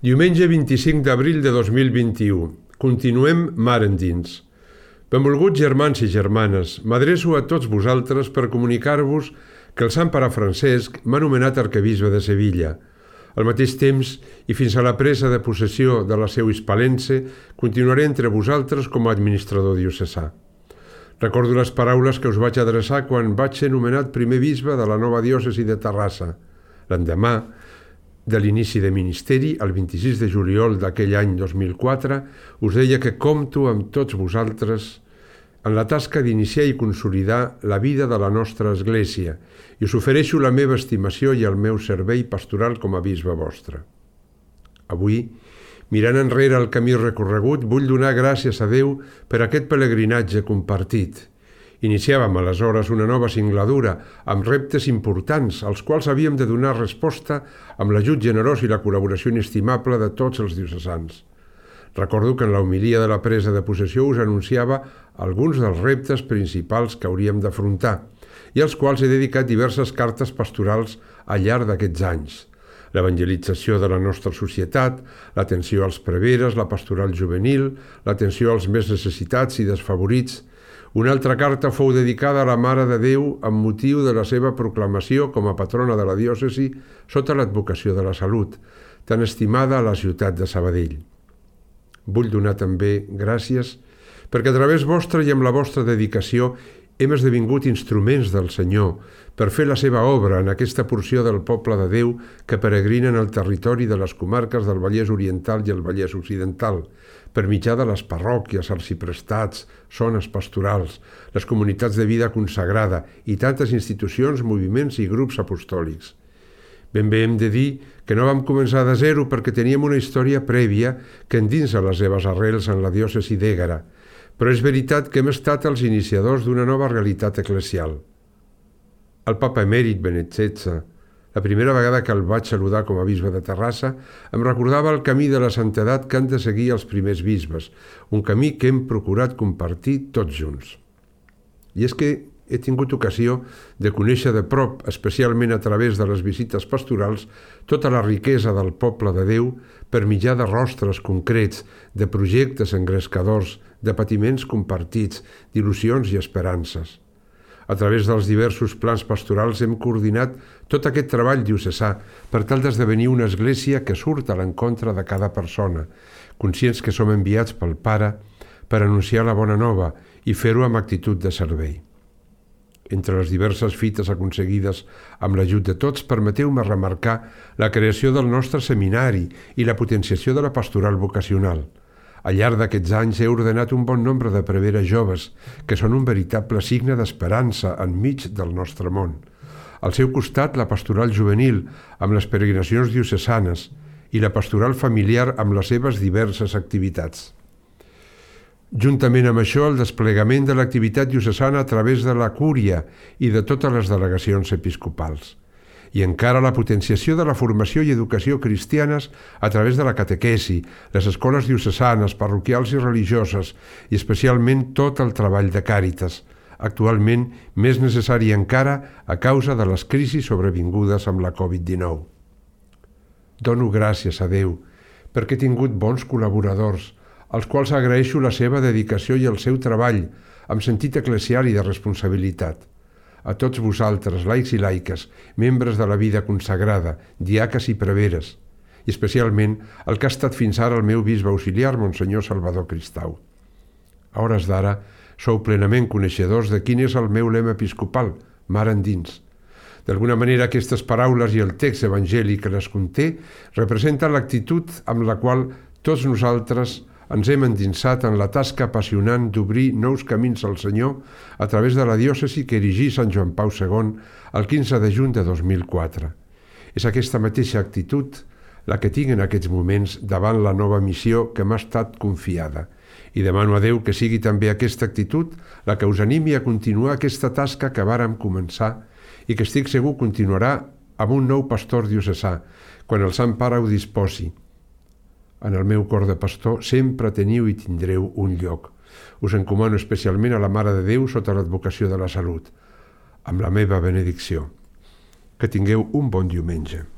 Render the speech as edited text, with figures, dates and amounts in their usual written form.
Diumenge 25 d'abril de 2021. Continuem mar endins. Benvolguts germans i germanes, m'adreço a tots vosaltres per comunicar-vos que el Sant Pare Francesc m'ha nomenat arquebisbe de Sevilla. Al mateix temps, i fins a la presa de possessió de la seu hispalense, continuaré entre vosaltres com a administrador diocesà. Recordo les paraules que us vaig adreçar quan vaig ser nomenat primer bisbe de la nova diòcesi de Terrassa. L'endemà de l'inici de ministeri, el 26 de juliol d'aquell any 2004, us deia que compto amb tots vosaltres en la tasca d'iniciar i consolidar la vida de la nostra Església i us ofereixo la meva estimació i el meu servei pastoral com a bisbe vostre. Avui, mirant enrere el camí recorregut, vull donar gràcies a Déu per aquest pelegrinatge compartit. Iniciàvem aleshores una nova singladura amb reptes importants als quals havíem de donar resposta amb l'ajut generós i la col·laboració inestimable de tots els diocesans. Recordo que en la homilia de la presa de possessió us anunciava alguns dels reptes principals que hauríem d'afrontar i als quals he dedicat diverses cartes pastorals al llarg d'aquests anys. L'evangelització de la nostra societat, l'atenció als preveres, la pastoral juvenil, l'atenció als més necessitats i desfavorits. Una altra carta fou dedicada a la Mare de Déu amb motiu de la seva proclamació com a patrona de la diòcesi sota l'advocació de la salut, tan estimada a la ciutat de Sabadell. Vull donar també gràcies perquè a través vostra i amb la vostra dedicació hem esdevingut instruments del Senyor per fer la seva obra en aquesta porció del poble de Déu que peregrina en el territori de les comarques del Vallès Oriental i el Vallès Occidental, per mitjà de les parròquies, arxiprestats, zones pastorals, les comunitats de vida consagrada i tantes institucions, moviments i grups apostòlics. Ben bé hem de dir que no vam començar de zero perquè teníem una història prèvia que endinsa les seves arrels en la diòcesi d'Ègara, però és veritat que hem estat els iniciadors d'una nova realitat eclesial. El papa emèrit Benet XVI, la primera vegada que el vaig saludar com a bisbe de Terrassa, em recordava el camí de la santedat que han de seguir els primers bisbes, un camí que hem procurat compartir tots junts. I és que he tingut ocasió de conèixer de prop, especialment a través de les visites pastorals, tota la riquesa del poble de Déu per mitjà de rostres concrets, de projectes engrescadors, de patiments compartits, d'il·lusions i esperances. A través dels diversos plans pastorals hem coordinat tot aquest treball diocesà per tal d'esdevenir una església que surt a l'encontre de cada persona, conscients que som enviats pel Pare per anunciar la bona nova i fer-ho amb actitud de servei. Entre les diverses fites aconseguides amb l'ajut de tots, permeteu-me remarcar la creació del nostre seminari i la potenciació de la pastoral vocacional. Al llarg d'aquests anys he ordenat un bon nombre de preveres joves, que són un veritable signe d'esperança enmig del nostre món. Al seu costat, la pastoral juvenil, amb les peregrinacions diocesanes, i la pastoral familiar amb les seves diverses activitats. Juntament amb això, el desplegament de l'activitat diocesana a través de la cúria i de totes les delegacions episcopals. I encara la potenciació de la formació i educació cristianes a través de la catequesi, les escoles diocesanes, parroquials i religioses, i especialment tot el treball de càritas, actualment més necessari encara a causa de les crisis sobrevingudes amb la Covid-19. Dono gràcies a Déu perquè he tingut bons col·laboradors, als quals agraeixo la seva dedicació i el seu treball, amb sentit eclesial i de responsabilitat. A tots vosaltres, laics i laiques, membres de la vida consagrada, diaques i preveres, i especialment el que ha estat fins ara el meu bisbe auxiliar, Monsenyor Salvador Cristau. A hores d'ara, sou plenament coneixedors de quin és el meu lema episcopal, mar endins. D'alguna manera, aquestes paraules i el text evangèlic que les conté representen l'actitud amb la qual tots nosaltres ens hem endinsat en la tasca apassionant d'obrir nous camins al Senyor a través de la diòcesi que erigí Sant Joan Pau II el 15 de juny de 2004. És aquesta mateixa actitud la que tinc en aquests moments davant la nova missió que m'ha estat confiada. I demano a Déu que sigui també aquesta actitud la que us animi a continuar aquesta tasca que vàrem començar i que estic segur continuarà amb un nou pastor diocesà, quan el Sant Pare ho disposi. En el meu cor de pastor sempre teniu i tindreu un lloc. Us encomano especialment a la Mare de Déu sota l'advocació de la salut, amb la meva benedicció. Que tingueu un bon diumenge.